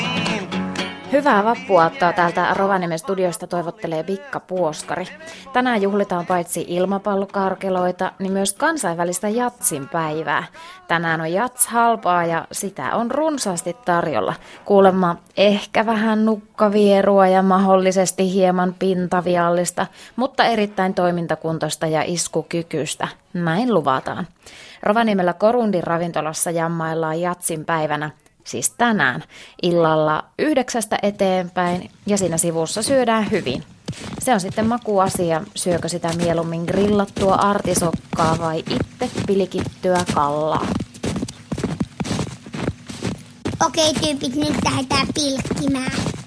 Hyvää vappuaattoa täältä Rovaniemen studiosta toivottelee Vikka Puoskari. Tänään juhlitaan paitsi ilmapallokarkeloita, niin myös kansainvälistä jatsin päivää. Tänään on jats halpaa ja sitä on runsaasti tarjolla. Kuulemma ehkä vähän nukkavierua ja mahdollisesti hieman pintaviallista, mutta erittäin toimintakuntoista ja iskukykyistä. Näin luvataan. Rovaniemellä Korundin ravintolassa jammaillaan jatsin päivänä. Siis tänään illalla 9 eteenpäin ja siinä sivussa syödään hyvin. Se on sitten makuasia, syökö sitä mieluummin grillattua artisokkaa vai itse pilikittyä kallaa. Okei tyypit, nyt lähdetään pilkkimään.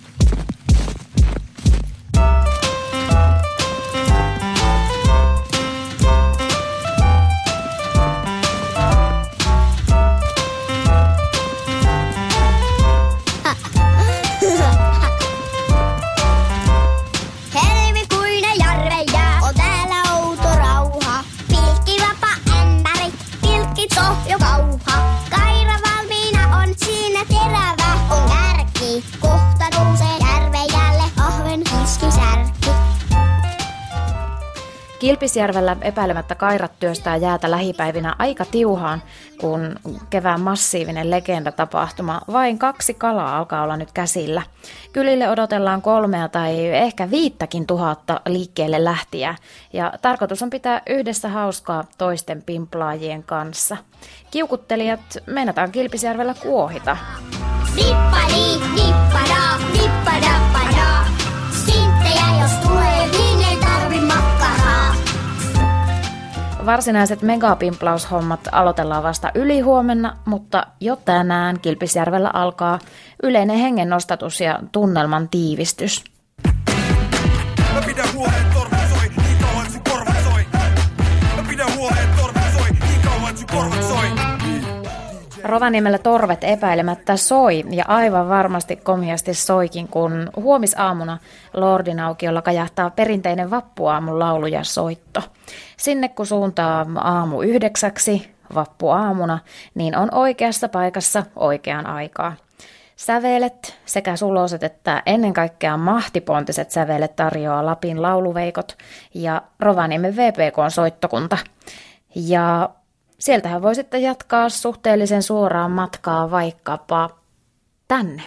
Kilpisjärvellä epäilemättä kairat työstää jäätä lähipäivinä aika tiuhaan, kun kevään massiivinen legendatapahtuma. Vain 2 kalaa alkaa olla nyt käsillä. Kylille odotellaan 3 tai ehkä 5 000 liikkeelle lähtijää. Ja tarkoitus on pitää yhdessä hauskaa toisten pimplaajien kanssa. Kiukuttelijat meinataan Kilpisjärvellä kuohita. Nippali, nippada, nippadappada. Sinttejä jos tulee, niin ei tarvi makkaraa. Varsinaiset megapimplaushommat aloitellaan vasta ylihuomenna, mutta jo tänään Kilpisjärvellä alkaa yleinen hengennostatus ja tunnelman tiivistys. Mä pidän huoleen, torvet soi, niin kauan sun korvat soi. Mä pidän huoleen, torvet soi, niin kauan sun korvat soi. Rovaniemellä torvet epäilemättä soi ja aivan varmasti komiasti soikin, kun huomisaamuna Lordin aukiolla kajahtaa perinteinen vappuaamun laulu ja soitto. Sinne kun suuntaa aamu 9 vappuaamuna, niin on oikeassa paikassa oikeaan aikaa. Sävelet sekä suloset että ennen kaikkea mahtipontiset sävelet tarjoaa Lapin lauluveikot ja Rovaniemen VPK:n soittokunta. Ja sieltähän voi sitten jatkaa suhteellisen suoraan matkaa vaikkapa tänne.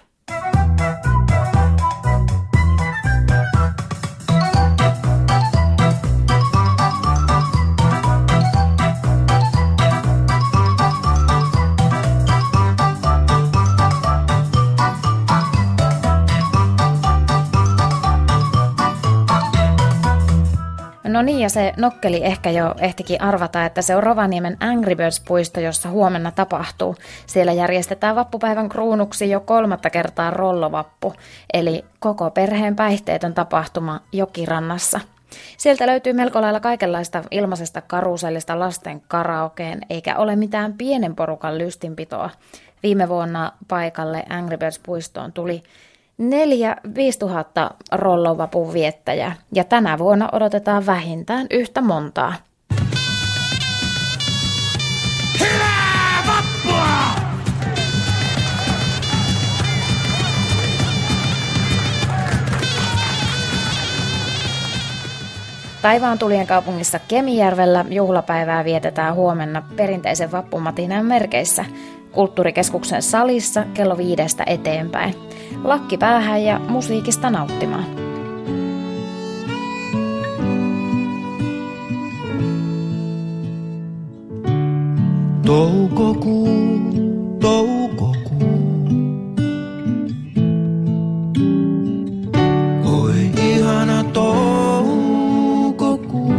No niin, ja se nokkeli ehkä jo ehtikin arvata, että se on Rovaniemen Angry Birds-puisto, jossa huomenna tapahtuu. Siellä järjestetään vappupäivän kruunuksi jo 3. kertaa rollovappu, eli koko perheen päihteetön tapahtuma Jokirannassa. Sieltä löytyy melko lailla kaikenlaista ilmaisesta karusellista lasten karaokeen, eikä ole mitään pienen porukan lystinpitoa. Viime vuonna paikalle Angry Birds-puistoon tuli 4-5 tuhatta rollovapun viettäjää, ja tänä vuonna odotetaan vähintään yhtä montaa. Hyvää vappua! Taivaantulien kaupungissa Kemijärvellä juhlapäivää vietetään huomenna perinteisen vappumatinan merkeissä Kulttuurikeskuksen salissa kello 5 eteenpäin. Lakki päähän ja musiikista nauttimaan. Toukokuu, toukokuu. Oi ihana toukokuu.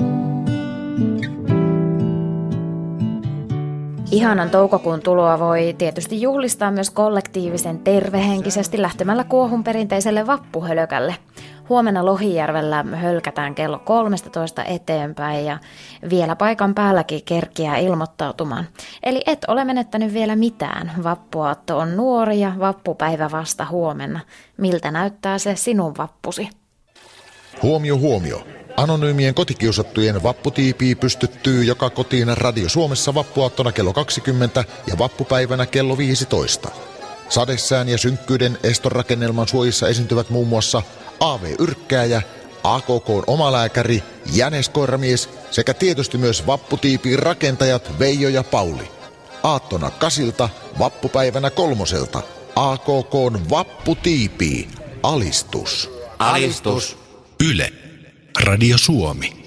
Ihanan toukokuun tuloa voi tietysti juhlistaa myös kollektiivisen tervehenkisesti lähtemällä kuohun perinteiselle vappuhölökälle. Huomenna Lohijärvellä hölkätään kello 13 eteenpäin ja vielä paikan päälläkin kerkiää ilmoittautumaan. Eli et ole menettänyt vielä mitään. Vappuaatto on nuori ja vappupäivä vasta huomenna. Miltä näyttää se sinun vappusi? Huomio, huomio. Anonyymien kotikiusattujen vapputiipi pystyttyy joka kotiin Radio Suomessa vappuaattona kello 20 ja vappupäivänä kello 15. Sadesään ja synkkyyden estonrakennelman suojissa esiintyvät muun muassa A.V. Yrkkääjä, AKK:n omalääkäri, jäneskoiramies sekä tietysti myös vapputiipiin rakentajat Veijo ja Pauli. Aattona 8, vappupäivänä 3, AKK:n vapputiipii. Alistus. Alistus. Yle. Radio Suomi.